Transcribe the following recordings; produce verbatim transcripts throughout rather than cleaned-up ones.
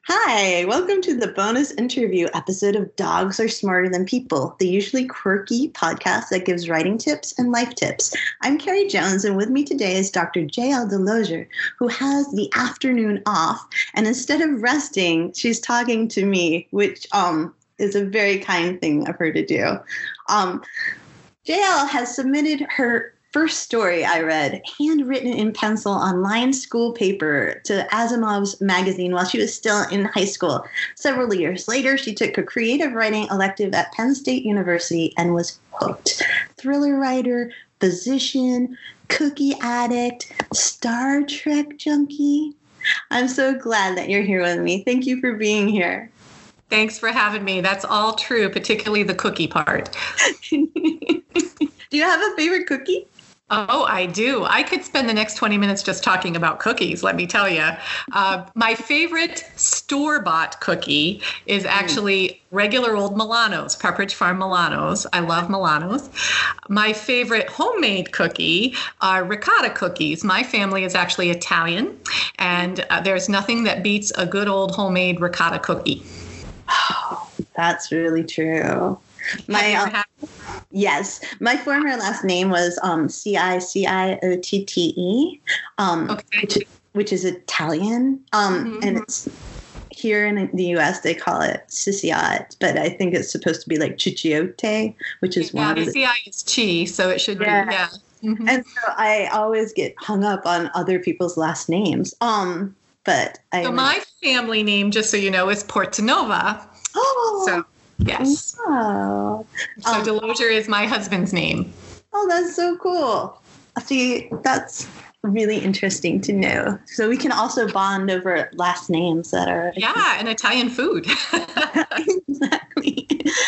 Hi, welcome to the bonus interview episode of Dogs Are Smarter Than People, the usually quirky podcast that gives writing tips and life tips. I'm Carrie Jones, and with me today is Doctor J L Delosier, who has the afternoon off, and instead of resting, she's talking to me, which um is a very kind thing of her to do. Um, J L has submitted her first story I read, handwritten in pencil on lined school paper, to Asimov's magazine while she was still in high school. Several years later, she took a creative writing elective at Penn State University and was hooked. Thriller writer, physician, cookie addict, Star Trek junkie. I'm so glad that you're here with me. Thank you for being here. Thanks for having me. That's all true, particularly the cookie part. Do you have a favorite cookie? Oh, I do. I could spend the next twenty minutes just talking about cookies, let me tell you. Uh, my favorite store-bought cookie is actually regular old Milanos, Pepperidge Farm Milanos. I love Milanos. My favorite homemade cookie are ricotta cookies. My family is actually Italian, and uh, there's nothing that beats a good old homemade ricotta cookie. Oh, that's really true. My uh, yes, my former last name was um, C I C I O T T E, um, okay. which, which is Italian, um, mm-hmm. and it's here in the U S they call it Ciciotte, but I think it's supposed to be like Ciciotte, which is yeah, one the of the C I is chi, so it should yeah. be yeah. Mm-hmm. And so I always get hung up on other people's last names. Um, but I so my family name, just so you know, is Portanova. Oh. So. Yes. Oh. So Um, Delosier is my husband's name. Oh, that's so cool. See, that's really interesting to know. So we can also bond over last names that are... Yeah, and Italian food. Exactly.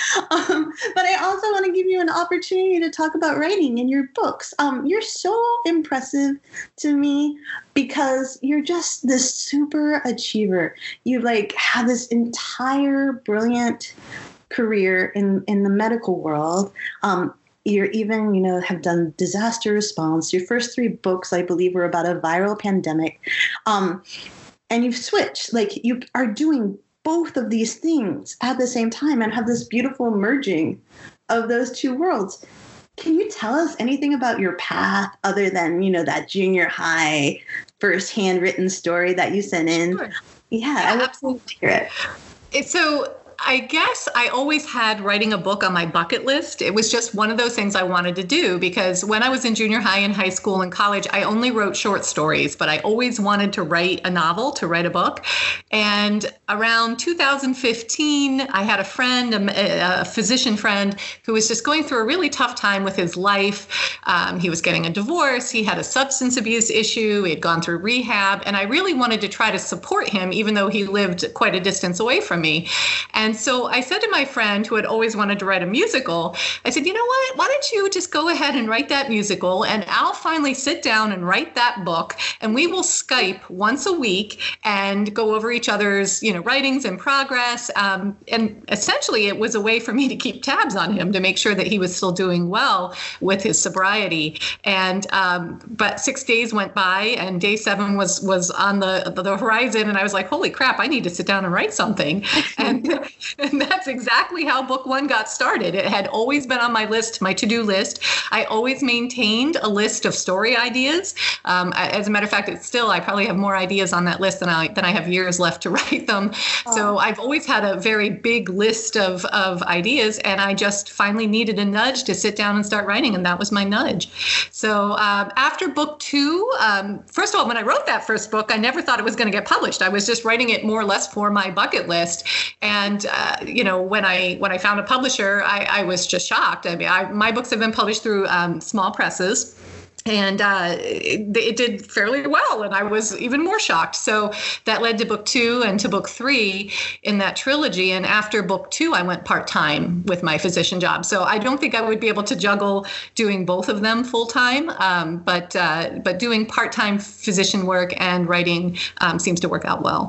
Um, but I also want to give you an opportunity to talk about writing in your books. Um, you're so impressive to me because you're just this super achiever. You like have this entire brilliant career in, in the medical world. Um, you're even, you know, have done disaster response. Your first three books, I believe, were about a viral pandemic. Um, and you've switched, like you are doing both of these things at the same time and have this beautiful merging of those two worlds. Can you tell us anything about your path other than, you know, that junior high first handwritten story that you sent in? Sure. Yeah, yeah, I would absolutely. love to hear it. It's so I guess I always had writing a book on my bucket list. It was just one of those things I wanted to do because when I was in junior high and high school and college, I only wrote short stories, but I always wanted to write a novel, to write a book. And around two thousand fifteen, I had a friend, a, a physician friend, who was just going through a really tough time with his life. Um, he was getting a divorce. He had a substance abuse issue. He had gone through rehab. And I really wanted to try to support him, even though he lived quite a distance away from me. And And so I said to my friend who had always wanted to write a musical, I said, you know what, why don't you just go ahead and write that musical and I'll finally sit down and write that book and we will Skype once a week and go over each other's, you know, writings and progress. Um, and essentially it was a way for me to keep tabs on him to make sure that he was still doing well with his sobriety. And um, but six days went by and day seven was was on the, the horizon. And I was like, holy crap, I need to sit down and write something. And And that's exactly how book one got started. It had always been on my list, my to-do list. I always maintained a list of story ideas. Um, as a matter of fact, it's still, I probably have more ideas on that list than I than I have years left to write them. Oh. So I've always had a very big list of, of ideas, and I just finally needed a nudge to sit down and start writing, and that was my nudge. So um, after book two, um, first of all, when I wrote that first book, I never thought it was going to get published. I was just writing it more or less for my bucket list. And Uh, you know, when I when I found a publisher, I, I was just shocked. I mean, I, my books have been published through um, small presses. And uh, it, it did fairly well, and I was even more shocked. So that led to book two and to book three in that trilogy. And after book two, I went part-time with my physician job. So I don't think I would be able to juggle doing both of them full-time, um, but uh, but doing part-time physician work and writing um, seems to work out well.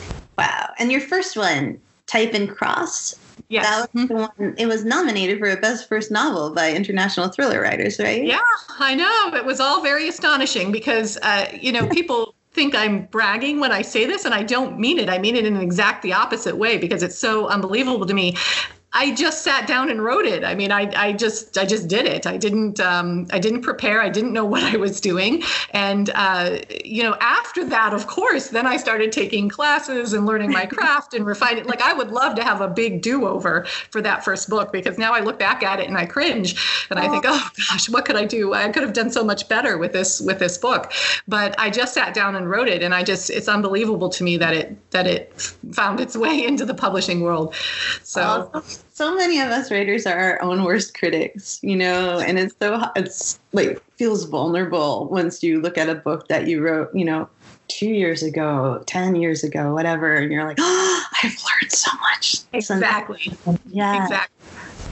Wow. And your first one, Type and Cross, Yes. That was the one. It was nominated for a Best First Novel by International Thriller Writers, right? Yeah, I know. It was all very astonishing because, uh, you know, people think I'm bragging when I say this, and I don't mean it. I mean it in an exact the opposite way because it's so unbelievable to me. I just sat down and wrote it. I mean, I, I just, I just did it. I didn't, um, I didn't prepare. I didn't know what I was doing. And, uh, you know, after that, of course, then I started taking classes and learning my craft and refining. Like, I would love to have a big do-over for that first book, because now I look back at it and I cringe and I think, oh gosh, what could I do? I could have done so much better with this, with this book. But I just sat down and wrote it. And I just, it's unbelievable to me that it, that it found its way into the publishing world. So. Oh. So many of us writers are our own worst critics, you know, and it's so, it's like feels vulnerable once you look at a book that you wrote, you know, two years ago, ten years ago, whatever. And you're like, oh, I've learned so much. Exactly. Yeah. Exactly.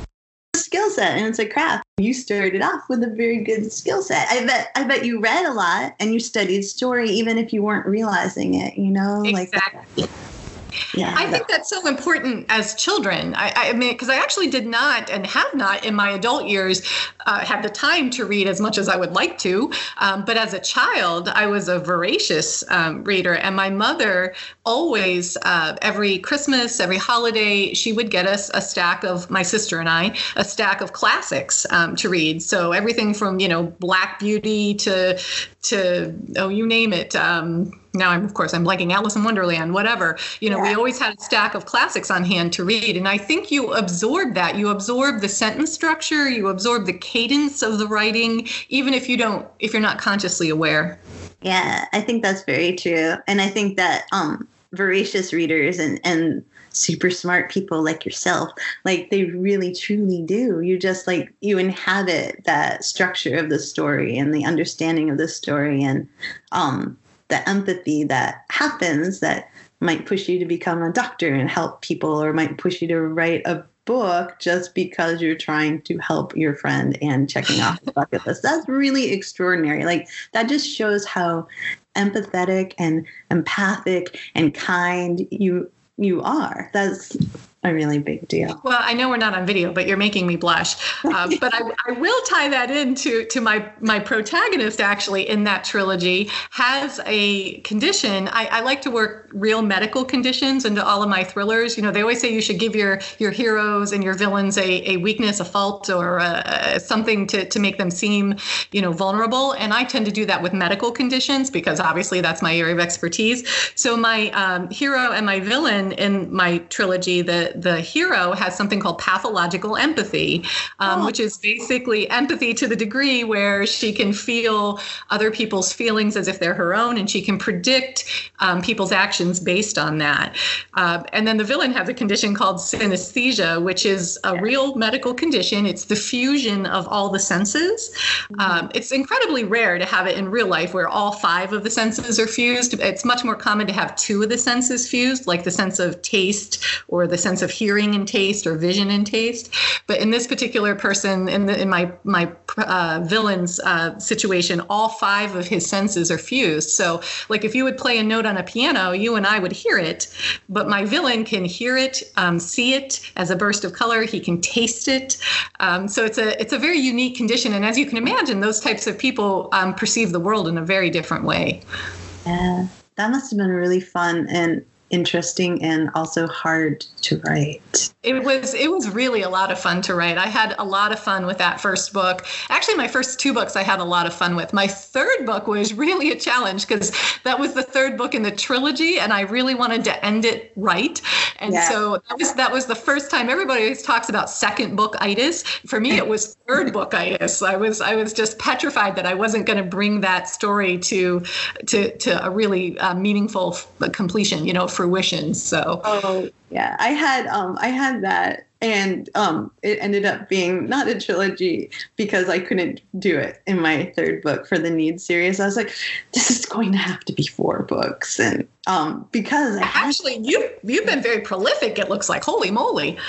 Skill set, and it's a craft. You started off with a very good skill set. I bet I bet you read a lot and you studied story even if you weren't realizing it, you know, exactly. like Yeah, I think that's so important as children. I, I mean, because I actually did not and have not in my adult years uh, had the time to read as much as I would like to. Um, but as a child, I was a voracious um, reader. And my mother always, uh, every Christmas, every holiday, she would get us a stack of, my sister and I, a stack of classics um, to read. So everything from, you know, Black Beauty to, to oh, you name it. Um, Now, I'm, of course, I'm blanking, Alice in Wonderland, whatever. You know, yeah. We always had a stack of classics on hand to read. And I think you absorb that. You absorb the sentence structure. You absorb the cadence of the writing, even if you don't, if you're not consciously aware. Yeah, I think that's very true. And I think that um, voracious readers and, and super smart people like yourself, like they really, truly do. You just like, you inhabit that structure of the story and the understanding of the story and, um, the empathy that happens that might push you to become a doctor and help people, or might push you to write a book just because you're trying to help your friend and checking off the bucket list. That's really extraordinary. Like, that just shows how empathetic and empathic and kind you you are. That's a really big deal. Well, I know we're not on video, but you're making me blush. Uh, but I, I will tie that into to my my protagonist, actually, in that trilogy, has a condition. I, I like to work real medical conditions into all of my thrillers. You know, they always say you should give your your heroes and your villains a, a weakness, a fault, or a, something to, to make them seem, you know, vulnerable. And I tend to do that with medical conditions because obviously that's my area of expertise. So my um, hero and my villain in my trilogy, the the hero has something called pathological empathy, um, oh. which is basically empathy to the degree where she can feel other people's feelings as if they're her own, and she can predict um, people's actions based on that. Uh, and then the villain has a condition called synesthesia, which is a real medical condition. It's the fusion of all the senses. Mm-hmm. Um, it's incredibly rare to have it in real life where all five of the senses are fused. It's much more common to have two of the senses fused, like the sense of taste or the sense of hearing and taste or vision and taste. But in this particular person, in the in my my uh, villain's uh, situation, all five of his senses are fused. So like if you would play a note on a piano, you and I would hear it, but my villain can hear it, um, see it as a burst of color. He can taste it. Um, so it's a it's a very unique condition. And as you can imagine, those types of people um, perceive the world in a very different way. Yeah, that must have been really fun and interesting and also hard to write. It was it was really a lot of fun to write. I had a lot of fun with that first book. Actually, my first two books I had a lot of fun with. My third book was really a challenge because that was the third book in the trilogy, and I really wanted to end it right. And yeah. so that was that was the first time. Everybody always talks about second book-itis. For me, it was third book-itis. I was I was just petrified that I wasn't going to bring that story to to to a really uh, meaningful f- completion, you know, fruition. So oh yeah, I had um I had that, and um it ended up being not a trilogy because I couldn't do it in my third book for the Need series. I was like, this is going to have to be four books, and um because I actually had- you you've been very prolific. It looks like, holy moly.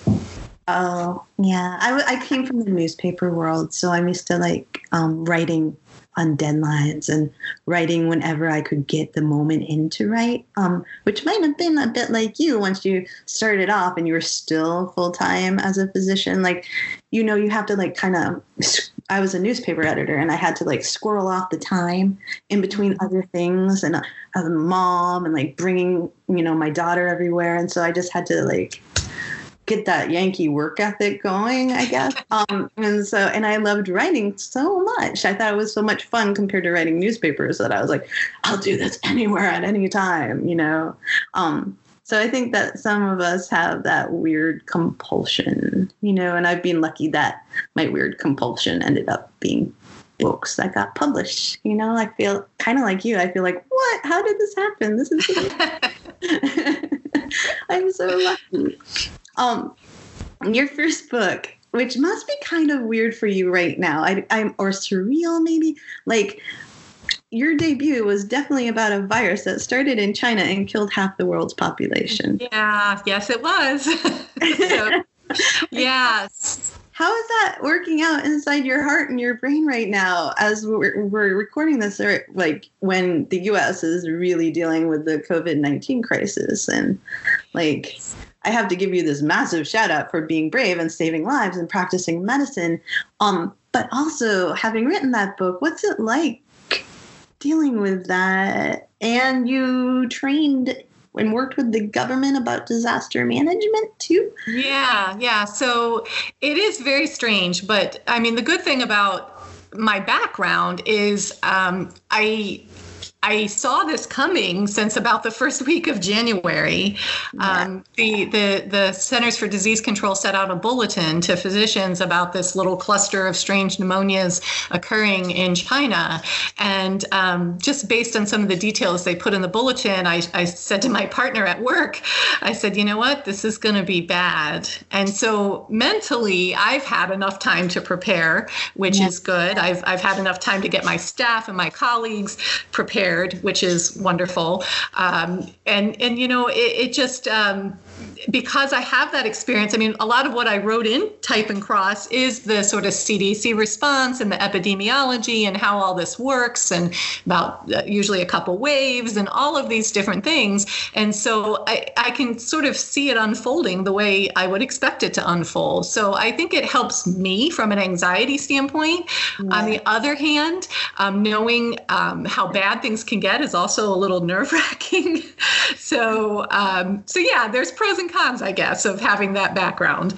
Oh yeah, I, I came from the newspaper world, so I'm used to like um writing on deadlines and writing whenever I could get the moment in to write, um, which might have been a bit like you once you started off and you were still full-time as a physician. Like, you know, you have to like kind of I was a newspaper editor and I had to like squirrel off the time in between other things. And as a mom and like bringing, you know, my daughter everywhere. And so I just had to like get that Yankee work ethic going, I guess. Um, and so, and I loved writing so much. I thought it was so much fun compared to writing newspapers that I was like, I'll do this anywhere at any time, you know? Um, so I think that some of us have that weird compulsion, you know, and I've been lucky that my weird compulsion ended up being books that got published. You know, I feel kind of like you. I feel like, what? How did this happen? This is I'm so lucky. Um, your first book, which must be kind of weird for you right now, I, I'm or surreal maybe, like your debut was definitely about a virus that started in China and killed half the world's population. Yeah, yes, it was. So, yes. How is that working out inside your heart and your brain right now as we're, we're recording this, or like when the U S is really dealing with the COVID nineteen crisis? And like, I have to give you this massive shout out for being brave and saving lives and practicing medicine. Um, but also having written that book, what's it like dealing with that? And you trained and worked with the government about disaster management too? Yeah, yeah. So it is very strange. But I mean, the good thing about my background is um, I I saw this coming since about the first week of January. Yeah. Um, the, the, the Centers for Disease Control set out a bulletin to physicians about this little cluster of strange pneumonias occurring in China. And um, just based on some of the details they put in the bulletin, I, I said to my partner at work, I said, you know what, this is going to be bad. And so mentally, I've had enough time to prepare, which yeah. is good. I've, I've had enough time to get my staff and my colleagues prepared, which is wonderful. Um, and, and, you know, it, it just, um, because I have that experience, I mean, a lot of what I wrote in Type and Cross is the sort of C D C response and the epidemiology and how all this works, and about uh, usually a couple waves and all of these different things. And so I, I can sort of see it unfolding the way I would expect it to unfold. So I think it helps me from an anxiety standpoint. Yeah. On the other hand, um, knowing um, how bad things can get is also a little nerve-wracking. so, um, so yeah, there's pros and cons, I guess, of having that background.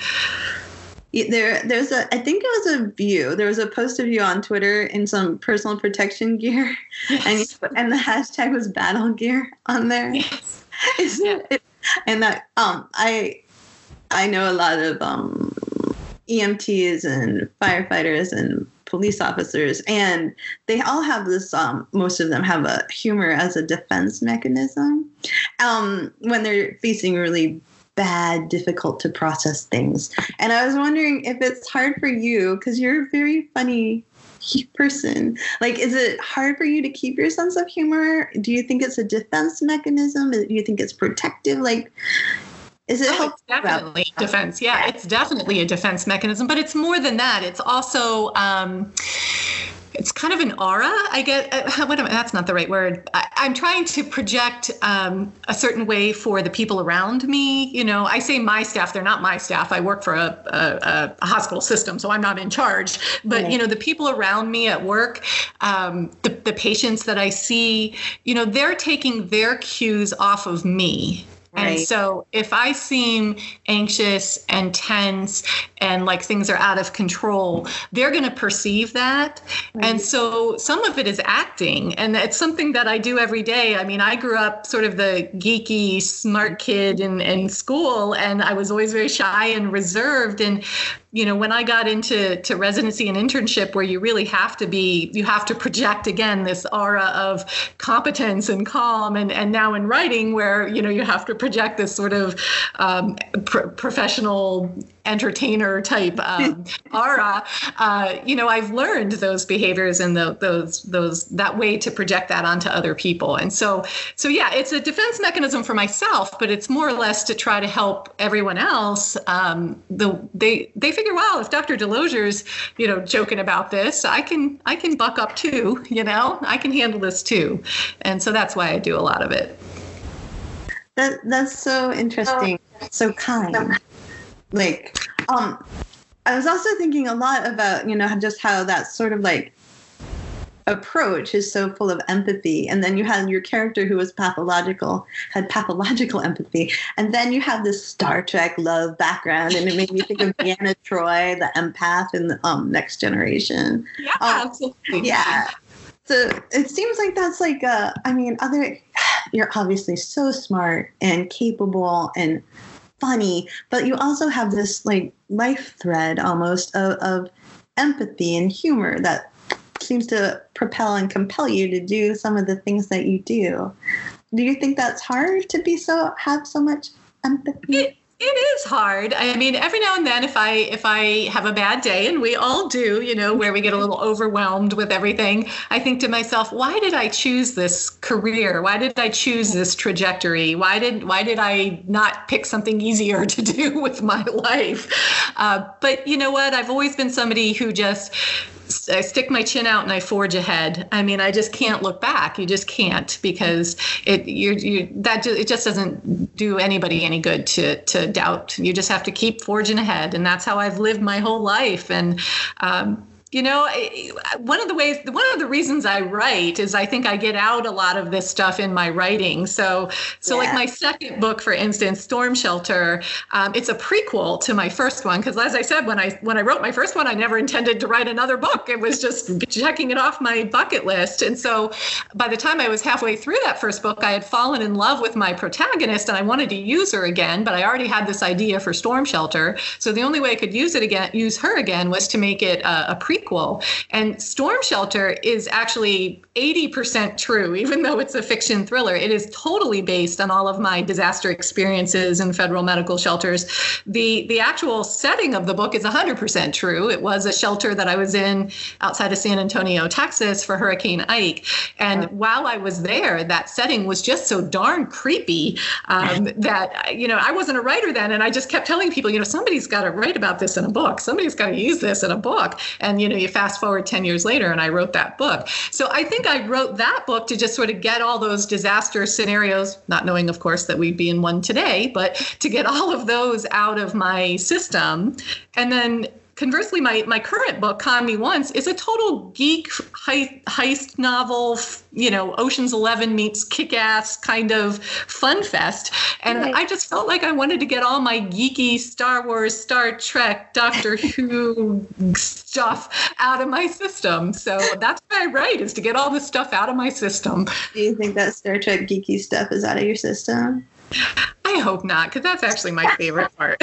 There, there's a, I think it was a view. There was a post of you on Twitter in some personal protection gear, yes. and and the hashtag was battle gear on there. Yes. Yeah. It, and that, um, I, I know a lot of um, E M Ts and firefighters and police officers, and they all have this, um, most of them have a humor as a defense mechanism um, when they're facing really bad, difficult to process things. And I was wondering if it's hard for you, because you're a very funny person. Like, is it hard for you to keep your sense of humor? Do you think it's a defense mechanism? Do you think it's protective? Like, Is it oh, it's definitely defense? Yeah, yeah, it's definitely a defense mechanism, but it's more than that. It's also, um, it's kind of an aura. I get, uh, what am I, that's not the right word. I, I'm trying to project um, a certain way for the people around me. You know, I say my staff, they're not my staff. I work for a, a, a hospital system, so I'm not in charge. But, yeah. you know, the people around me at work, um, the, the patients that I see, you know, they're taking their cues off of me. Right. And so if I seem anxious and tense and like things are out of control, they're going to perceive that. Right. And so some of it is acting, and it's something that I do every day. I mean, I grew up sort of the geeky, smart kid in, in school, and I was always very shy and reserved. And you know, when I got into to residency and internship, where you really have to be, you have to project, again, this aura of competence and calm. And, and now in writing, where, you know, you have to project this sort of um, pr- professional entertainer type um, aura, uh, you know, I've learned those behaviors and the, those, those, that way to project that onto other people. And so, so yeah, it's a defense mechanism for myself, but it's more or less to try to help everyone else. Um, the, they, they figure, well, if Doctor Delogier's, you know, joking about this, I can, I can buck up too, you know, I can handle this too. And so that's why I do a lot of it. That, that's so interesting. So kind. Like, um, I was also thinking a lot about, you know, just how that sort of like approach is so full of empathy. And then you had your character who was pathological, had pathological empathy. And then you have this Star Trek love background. And it made me think of Deanna Troi, the empath in the um, Next Generation. Yeah, um, absolutely. Yeah. So it seems like that's like, a, I mean, other, you're obviously so smart and capable and funny, but you also have this like life thread almost of, of empathy and humor that seems to propel and compel you to do some of the things that you do. Do you think that's hard to be so, have so much empathy? It, it is hard. I mean, every now and then if I if I have a bad day, and we all do, you know, where we get a little overwhelmed with everything, I think to myself, why did I choose this career? Why did I choose this trajectory? Why did why did I not pick something easier to do with my life? Uh, but you know what? I've always been somebody who just I stick my chin out and I forge ahead. I mean, I just can't look back. You just can't, because it you you that just, it just doesn't do anybody any good to to doubt. You just have to keep forging ahead, and that's how I've lived my whole life. And um, you know, one of the ways, one of the reasons I write is I think I get out a lot of this stuff in my writing. So, so yeah. Like my second book, for instance, Storm Shelter, um, it's a prequel to my first one. Because as I said, when I when I wrote my first one, I never intended to write another book. It was just checking it off my bucket list. And so by the time I was halfway through that first book, I had fallen in love with my protagonist and I wanted to use her again, but I already had this idea for Storm Shelter. So the only way I could use it again, use her again, was to make it a, a prequel. And Storm Shelter is actually eighty percent true, even though it's a fiction thriller. It is totally based on all of my disaster experiences in federal medical shelters. The the actual setting of the book is one hundred percent true. It was a shelter that I was in outside of San Antonio, Texas for Hurricane Ike. And wow. While I was there, that setting was just so darn creepy um, that, you know, I wasn't a writer then. And I just kept telling people, you know, somebody's got to write about this in a book. Somebody's got to use this in a book. And, you know, you fast forward ten years later and I wrote that book. So I think I wrote that book to just sort of get all those disaster scenarios, not knowing, of course, that we'd be in one today, but to get all of those out of my system. And then conversely, my, my current book, Con Me Once, is a total geek heist, heist novel, you know, Ocean's Eleven meets Kick-Ass kind of fun fest. And right. I just felt like I wanted to get all my geeky Star Wars, Star Trek, Doctor Who stuff out of my system. So that's what I write, is to get all this stuff out of my system. Do you think that Star Trek geeky stuff is out of your system? I hope not, because that's actually my favorite part.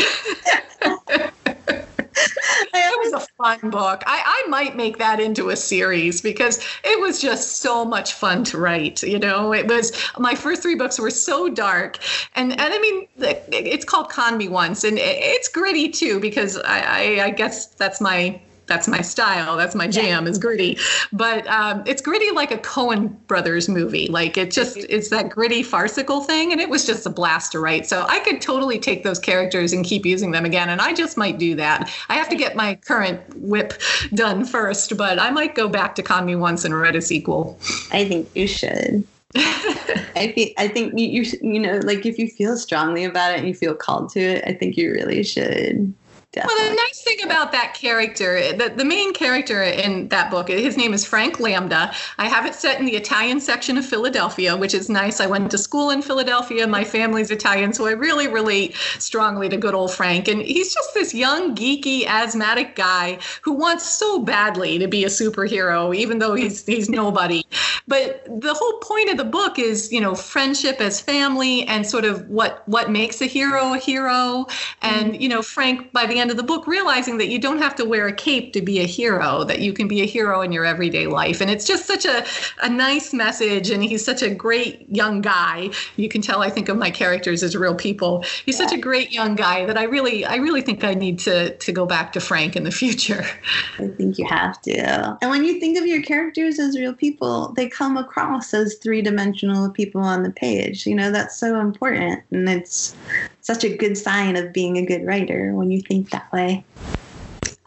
It was a fun book. I, I might make that into a series because it was just so much fun to write. You know, it was, my first three books were so dark. And, and I mean, it's called Con Me Once, and it's gritty too, because I, I, I guess that's my That's my style. That's my jam, is gritty. But um, it's gritty like a Coen Brothers movie. Like it just, it's that gritty farcical thing. And it was just a blast to write. So I could totally take those characters and keep using them again. And I just might do that. I have to get my current whip done first, but I might go back to Con Me Once and write a sequel. I think you should. I think, I think you, you, you know, like if you feel strongly about it and you feel called to it, I think you really should. Definitely. Well, the nice thing about that character, the, the main character in that book, his name is Frank Lambda. I have it set in the Italian section of Philadelphia, which is nice. I went to school in Philadelphia. My family's Italian, so I really relate strongly to good old Frank. And he's just this young, geeky, asthmatic guy who wants so badly to be a superhero, even though he's he's nobody. But the whole point of the book is, you know, friendship as family and sort of what, what makes a hero a hero. And, you know, Frank, by the end of the book, realizing that you don't have to wear a cape to be a hero, that you can be a hero in your everyday life. And it's just such a, a nice message. And he's such a great young guy. You can tell I think of my characters as real people. He's yeah. such a great young guy that I really, I really think I need to, to go back to Frank in the future. I think you have to. And when you think of your characters as real people, they come across as three-dimensional people on the page. You know, that's so important. And it's such a good sign of being a good writer when you think that way. I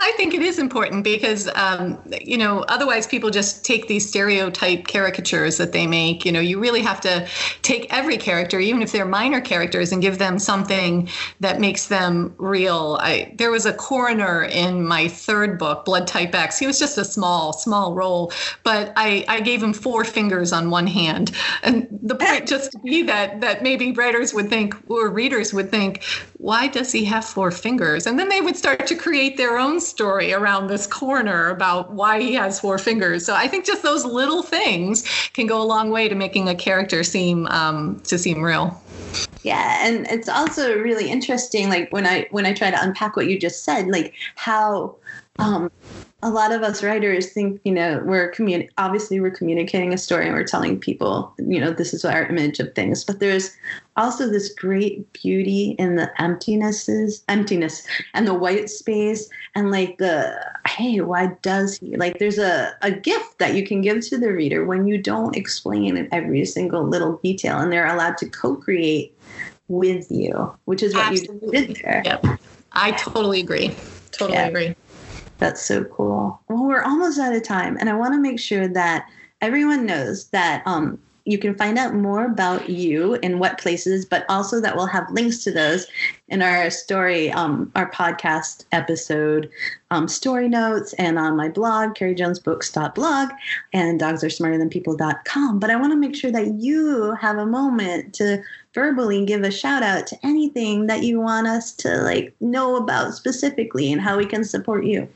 I think it is important because, um, you know, otherwise people just take these stereotype caricatures that they make. You know, you really have to take every character, even if they're minor characters, and give them something that makes them real. I, there was a coroner in my third book, Blood Type X. He was just a small, small role, but I, I gave him four fingers on one hand. And the point just to be that, that maybe writers would think, or readers would think, why does he have four fingers? And then they would start to create their own story around this coroner about why he has four fingers. So I think just those little things can go a long way to making a character seem um, to seem real. Yeah, and it's also really interesting, like when I when I try to unpack what you just said, like how um, a lot of us writers think, you know, we're communi- obviously we're communicating a story and we're telling people, you know, this is our image of things. But there's also this great beauty in the emptinesses, emptiness and the white space and like the, hey, why does he? Like there's a, a gift that you can give to the reader when you don't explain every single little detail and they're allowed to co-create with you, which is what Absolutely. You did there. Yep. I totally agree. Totally yeah. agree. That's so cool. Well, we're almost out of time, and I want to make sure that everyone knows that um, you can find out more about you in what places, but also that we'll have links to those in our story, um, our podcast episode, um, story notes, and on my blog, carrie jones books dot blog and dogs are smarter than people dot com. But I want to make sure that you have a moment to verbally give a shout out to anything that you want us to like know about specifically and how we can support you.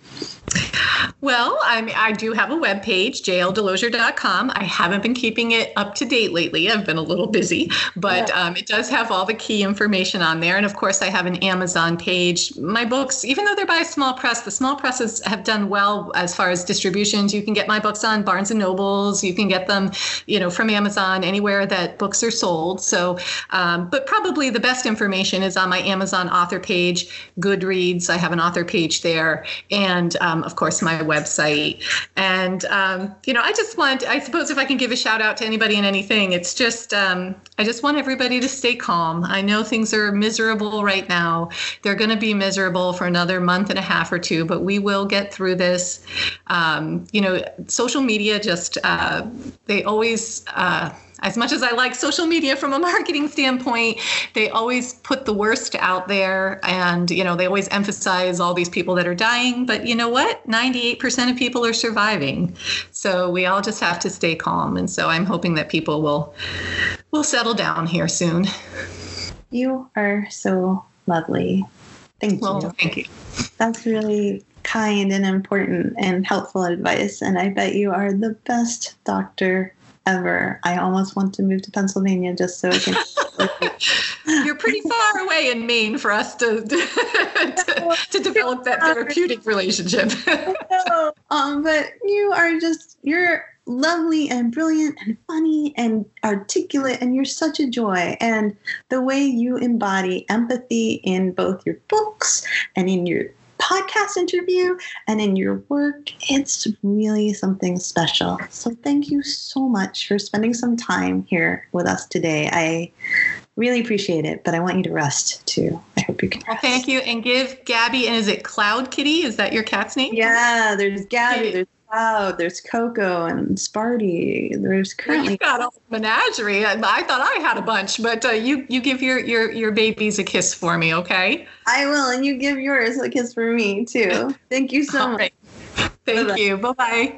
Well, I mean, I do have a webpage, j l delosier dot com. I haven't been keeping it up to date lately. I've been a little busy, but yeah. um, it does have all the key information on there. And of course, I have an Amazon page. My books, even though they're by a small press, the small presses have done well as far as distributions. You can get my books on Barnes and Nobles. You can get them, you know, from Amazon, anywhere that books are sold. So, um, but probably the best information is on my Amazon author page, Goodreads. I have an author page there. And um, of course, my website. And, um, you know, I just want, I suppose if I can give a shout out to anybody and anything, it's just, um, I just want everybody to stay calm. I know things are miserable right now. They're going to be miserable for another month and a half or two, but we will get through this. Um, you know, social media just, uh, they always, uh, as much as I like social media from a marketing standpoint, they always put the worst out there. And, you know, they always emphasize all these people that are dying. But you know what? ninety-eight percent of people are surviving. So we all just have to stay calm. And so I'm hoping that people will will settle down here soon. You are so lovely. Thank well, you. Thank you. That's really kind and important and helpful advice. And I bet you are the best doctor ever. I almost want to move to Pennsylvania just so I can. You're pretty far away in Maine for us to to, to develop that therapeutic relationship. No, um, but you are just you're lovely and brilliant and funny and articulate, and you're such a joy. And the way you embody empathy in both your books and in your podcast interview and in your work, it's really something special. So thank you so much for spending some time here with us today. I really appreciate it, but I want you to rest too. I hope you can rest. Well, thank you. And give Gabby, and is it Cloud Kitty? Is that your cat's name? Yeah, there's Gabby, there's Cloud, there's Coco and Sparty. There's currently... You got a menagerie. I, I thought I had a bunch, but uh, you you give your, your, your babies a kiss for me, okay? I will, and you give yours a kiss for me too. Thank you so All much. Right. Thank Bye-bye. you. Bye-bye.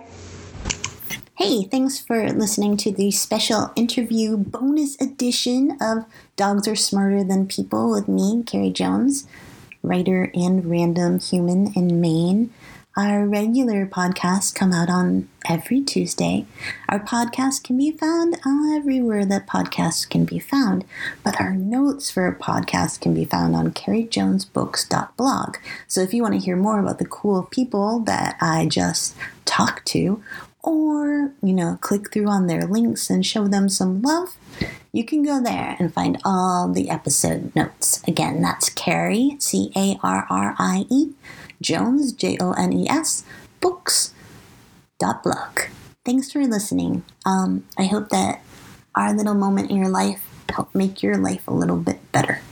Hey, thanks for listening to the special interview bonus edition of Dogs Are Smarter Than People with me, Carrie Jones, writer and random human in Maine. Our regular podcasts come out on every Tuesday. Our podcast can be found everywhere that podcasts can be found, but our notes for a podcast can be found on carrie jones books dot blog. So if you want to hear more about the cool people that I just talked to, or, you know, click through on their links and show them some love, you can go there and find all the episode notes. Again, that's Carrie, C A R R I E, Jones, J O N E S, books dot blog. Thanks for listening. Um, I hope that our little moment in your life helped make your life a little bit better.